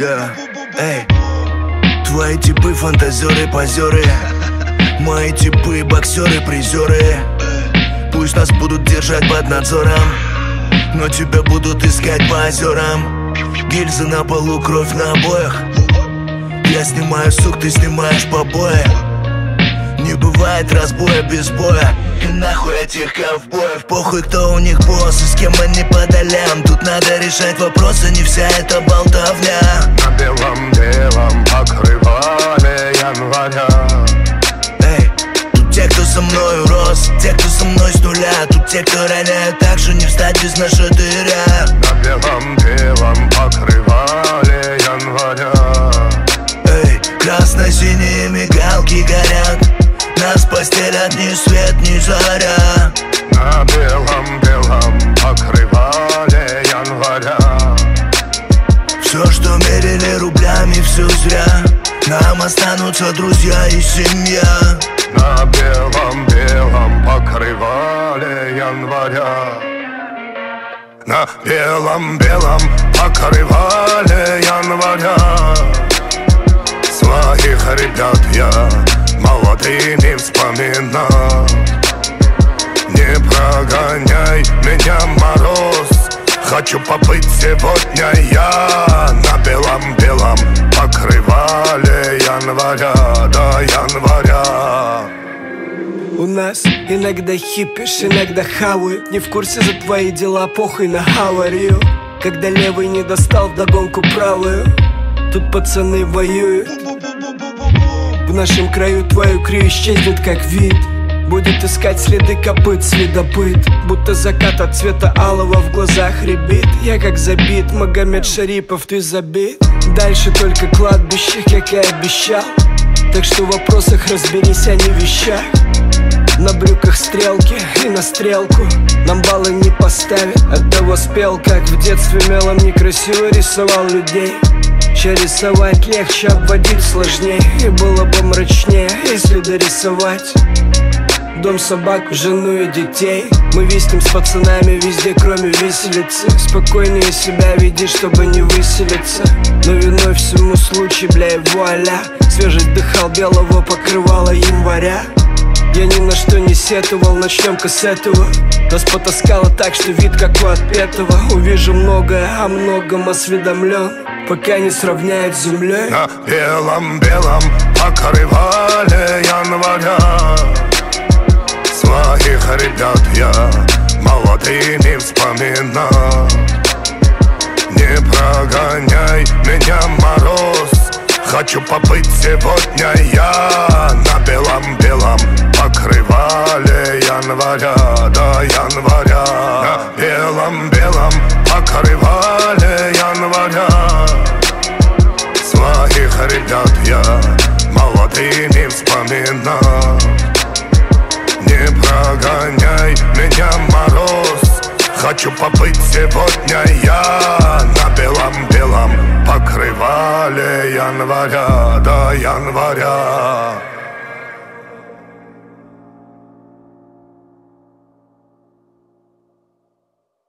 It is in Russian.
Эй, твои типы фантазеры, позеры, мои типы боксеры, призеры. Пусть нас будут держать под надзором, но тебя будут искать по озерам. Гильзы на полу, кровь на обоях. Я снимаю сук, ты снимаешь побои. Не бывает разбоя без боя. И нахуй этих ковбоев. Похуй, кто у них босс и с кем они по долям. Тут надо решать вопросы, не вся эта болтовня. На белом-белом покрывале января. Эй, тут те, кто со мною рос, те, кто со мной с нуля. Тут те, кто роняют так же, не встать без нашатыря. На белом-белом покрывале января. Эй, красно-синие мигалки горят. Нас постелят ни свет, ни заря. На белом-белом покрывале января. Все, что мерили рублями, все зря. Нам останутся друзья и семья. На белом-белом покрывале января. На белом-белом покрывале января. Своих ребят я молодыми вспоминал. Не прогоняй меня, мороз. Хочу побыть сегодня я на белом-белом покрывале января, до января. У нас иногда хипишь, иногда хавают. Не в курсе за твои дела, похуй на аварию. Когда левый не достал вдогонку правую, тут пацаны воюют. В нашем краю твою крию исчезнет как вид. Будет искать следы копыт следопыт. Будто закат от цвета алого в глазах рябит. Я как забит, Магомед Шарипов, ты забит. Дальше только кладбище, как и обещал. Так что в вопросах разберись, а не в вещах. На брюках стрелки и на стрелку нам баллы не поставят. Оттого спел, как в детстве мелом некрасиво рисовал людей. Че рисовать легче, обводить сложнее. И было бы мрачнее, если дорисовать дом, собаку, жену и детей. Мы виснем с пацанами везде, кроме виселицы. Спокойнее себя веди, чтобы не выселиться. Но виной всему случай, бля, и вуаля. Свежесть дыхал белого покрывала января. Я ни на что не сетовал, начнем-ка с этого. Нас потаскало так, что вид как у отпетого. Увижу многое, о многом осведомлен, пока не сравняют с землей. На белом-белом покрывале января. Своих ребят я молодыми вспоминал. Не прогоняй меня, мороз. Хочу побыть сегодня я на белом-белом покрывале января, до января. На белом-белом покрывале января. Своих ребят я молодыми вспоминал. Не прогоняй меня, мороз. Хочу побыть сегодня я на белом-белом покрывале января, до января.